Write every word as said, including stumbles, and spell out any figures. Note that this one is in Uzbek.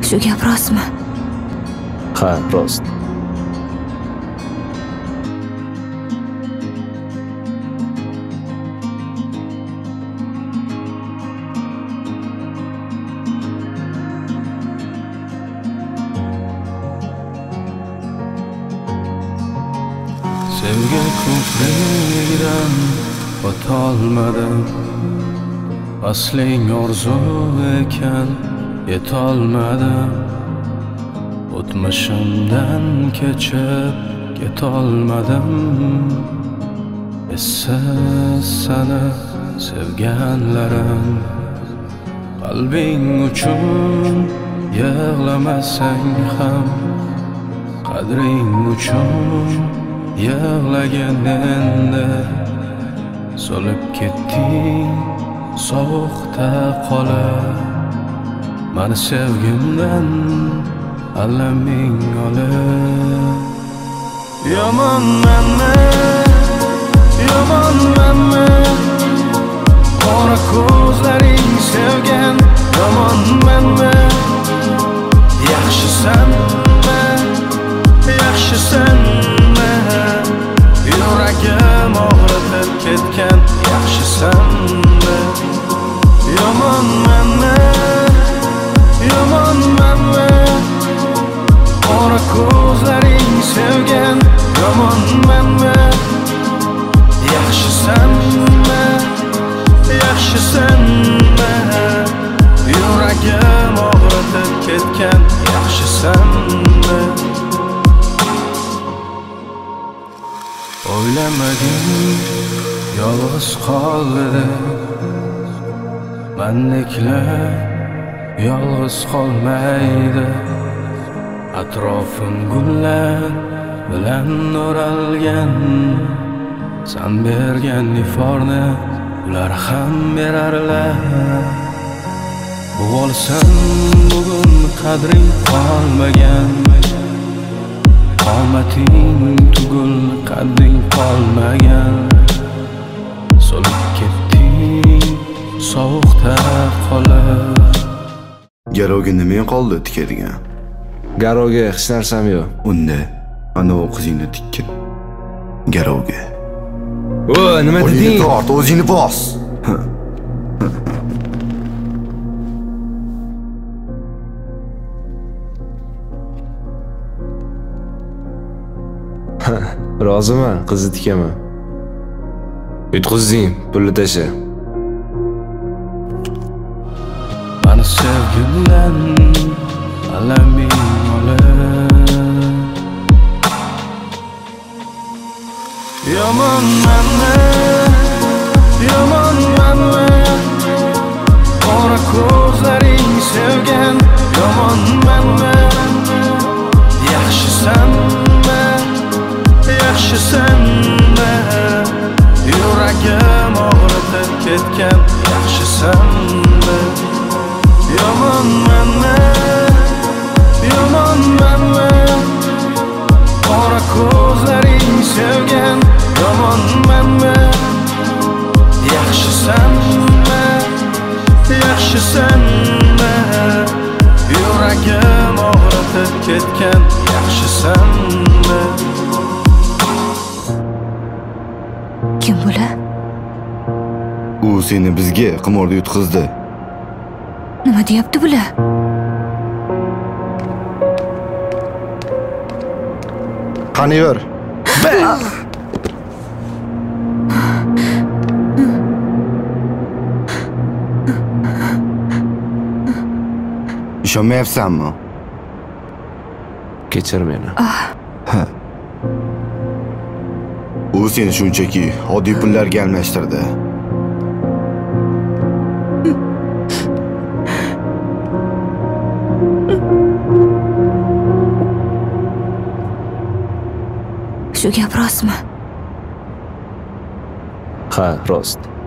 Shu gap rostmi? Ha, rost. Sevgi ko'prigidan o'tolmadim. Asling orzu ekan yetolmadim. O'tmishimdan kechib ketolmadim. Essiz seni sevganlarim. Qalbing uchun yig'lamasang ham, qadring uchun yig'lagin endi. Solib ketding sovuqda qolib, mani sevgimdan alaming olib. Yomonmanmi, yomonmanmi, qora ko'zlaring sevgan. Yomonmanmi, yaxshisanmi, yaxshisanmi, yuragim og'ritib ketgan. Yaxshisanmi, yomonmanmi, yomonmanmi, qora ko'zlaring sevgan. Yomonmanmi, yaxshisanmi, yaxshisanmi, yuragim og'ritib ketgan. Yaxshisanmi, o'ylamadim yolg'iz qoldi. Mendeklar yolg'iz qolmaydi. Atrofim gullar bilan o'ralgan. Sen bergan iforni ular ham berarlar. Bu olsam bugun qadring qolmagan. Qomating tugul qadding qolmagan. Solib ketding sovuqda qolib. Garovga nima qoldi tikadigan? Garovga hech narsam yo'q. Unda ana o qizingni tikkin. Garovga. O, nima deding? Tort, o'zingni bos. Roziman, qizni tikaman. Yutqizding, pulni tasha. Mani sevgimdan alaming olib. Yomonmanmi, yomonmanmi, qora ko'zlaring sevgan. Yomonmanmi, yaxshisanmi, yaxshisanmi, yuragim og'ritib ketgan. Yaxshisanmi, yomonmanmi, yomonmanmi, qora ko'zlaring sevgan. Yomonmanmi, yaxshisanmi, yaxshisanmi, yuragim og'ritib ketgan. Yaxshisanmi. Kim bular? U seni bizga qimorda yutqizdi. Nima deyapti bular? Qani yur. Ishonmayapsanmi? Kechir meni. Ha. U seni shunchaki oddiy pullarga almashtirdi. Shu gap rostmi? Ha, rost.